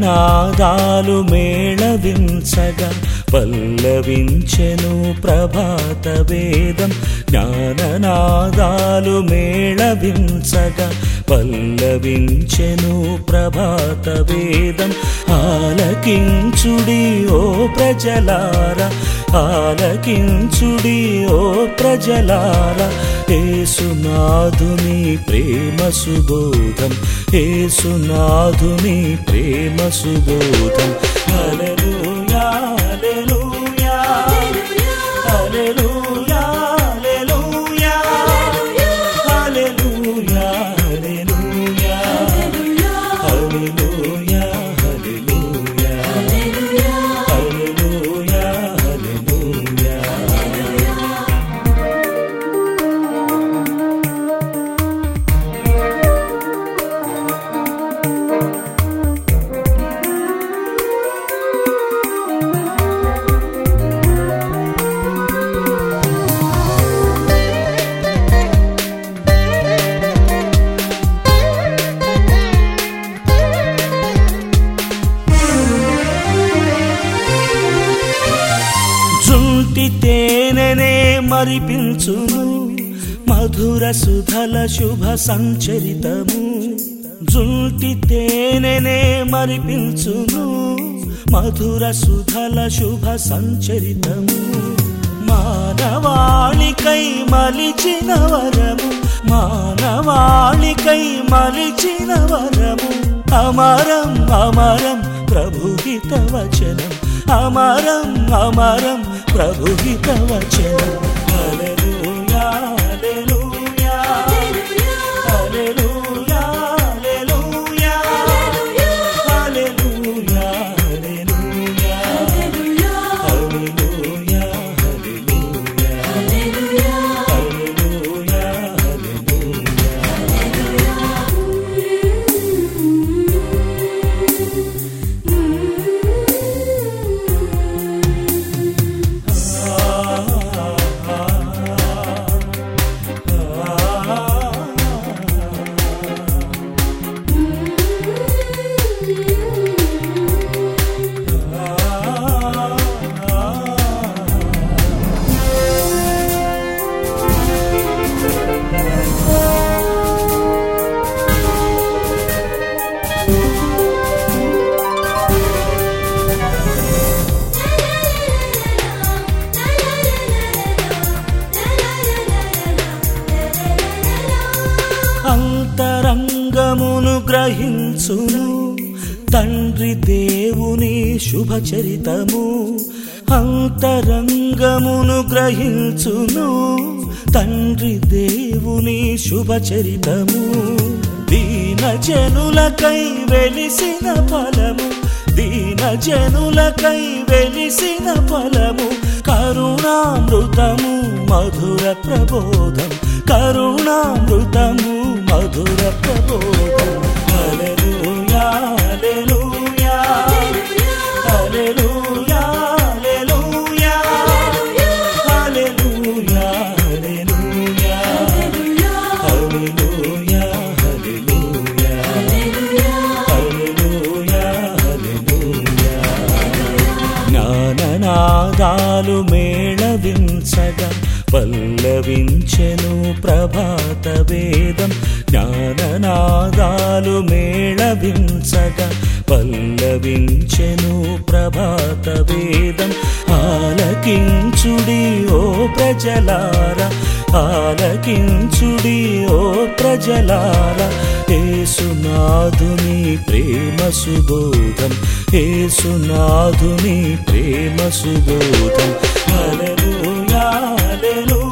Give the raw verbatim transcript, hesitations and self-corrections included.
జ్ఞాననాదాలు మేళవించగా పల్లవించెను ప్రభాత వేదం. జ్ఞాననాదాలు మేళవించగా పల్లవించెను ప్రభాత వేదం. ఆలకించుడి ఓ ప్రజలారా, ఆలకించుడి ఓ ప్రజలారా, యేసునాథుని ప్రేమ సుబోధం, యేసునాథుని ప్రేమ సుబోధం. హల్లెలూయా హల్లెలూయా హల్లెలూయా హల్లెలూయా హల్లెలూయా హల్లెలూయా హల్లెలూయా హల్లెలూయా హల్లెలూయా హల్లెలూయా. జుంటి తేనెనే మరిపించును మధుర సుధల శుభ సంచరితము. జుంటి తేనెనే మరిపించును మధుర సుధల శుభ సంచరితము. మానవాళికై మలిచిన వరము, మానవాళికై మలిచిన వరము. అమరం అమరం ప్రభుహిత వచనం, అమరం అమరం ప్రభుహిత వచనం. హల్లెలూయా హల్లెలూయా హల్లెలూయా హల్లెలూయా హల్లెలూయా హల్లెలూయా హల్లెలూయా హల్లెలూయా హల్లెలూయా అంతరంగమును గ్రహించును తండ్రి దేవుని శుభచరితము. అంతరంగమును గ్రహించును తండ్రి దేవుని శుభచరితము. దీన జనులకై వెలిసిన ఫలము, దీన జనులకై వెలిసిన ఫలము. కరుణామృతము మధుర ప్రబోధం, కరుణామృతము మధుర ప్రబోధం. హల్లెలూయా హల్లెలూయా హల్లెలూయా హల్లెలూయా హల్లెలూయా హల్లెలూయా హల్లెలూయా హల్లెలూయా హల్లెలూయా హల్లెలూయా. జ్ఞాననాదాలు మేళవించగా పల్లవించెను ప్రభాత వేదం. జ్ఞాననాదాలు మేళవించగా పల్లవించెను ప్రభాత వేదం. ఆలకించుడి ఓ ప్రజలారా, ఆలకించుడి ఓ ప్రజలారా, యేసునాథుని ప్రేమ సుబోధం, యేసునాథుని ప్రేమ సుబోధం. హల్లెలూయా హల్లెలూయా